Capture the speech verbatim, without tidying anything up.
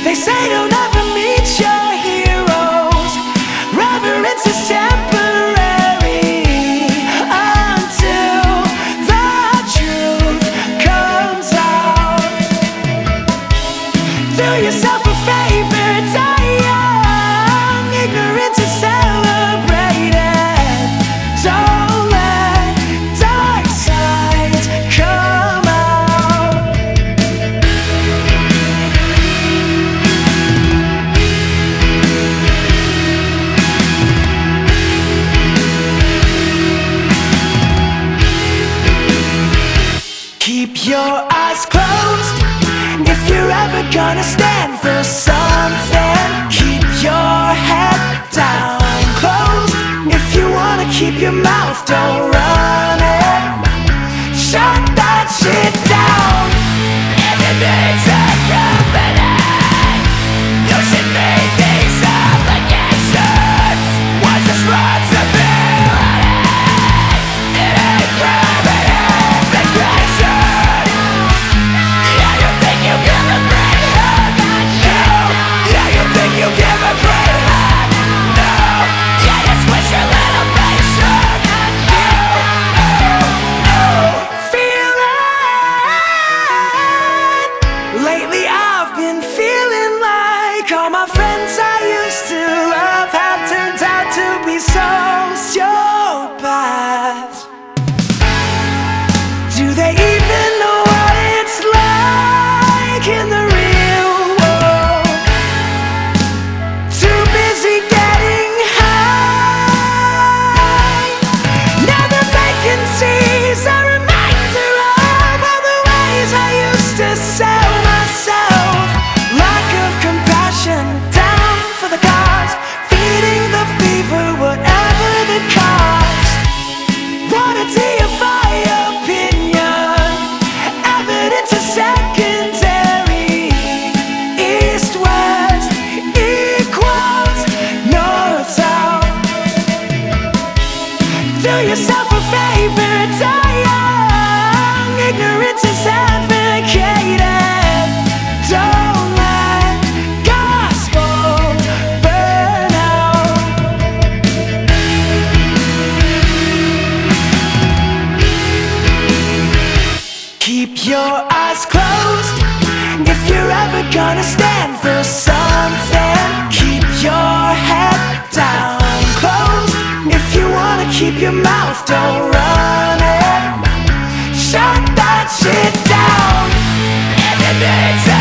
They say don't ever meet your heroes. Reverence is temporary until the truth comes out. Do yourself a favor, die young. Ignorance is celebrated. Don't let dark sides come out. Keep your eyes closed if you're ever gonna stand for something. Keep your head down closed if you wanna keep your mouth, don't run it. Shut that shit down. If it needs a company, you should meet these obligations. What's responsibility? It ain't criminal vacation. Yeah, you think you give a great hug? No. Yeah, you think you give a great hug? No. Yeah, you squish your little face up. No, no, no. Feeling. Lately I've been feeling like all my friends I used to love have turned out to be sociopaths. Do they even know what it's like in the real world? Too busy getting high. Now the vacancy's a reminder of all the ways I used to sell myself. Lack of compassion, down for the cause, feeding the fever, whatever the cost. Wanna deify opinion, evidence is secondary. East, west, equals north, south. Do yourself a favor, die young. Ignorance is advocated. Don't let gospel burn out. Keep your eyes closed if you're ever gonna stand for something. Keep your head down closed if you wanna keep your mouth, don't run it. Shut that shit down. If it needs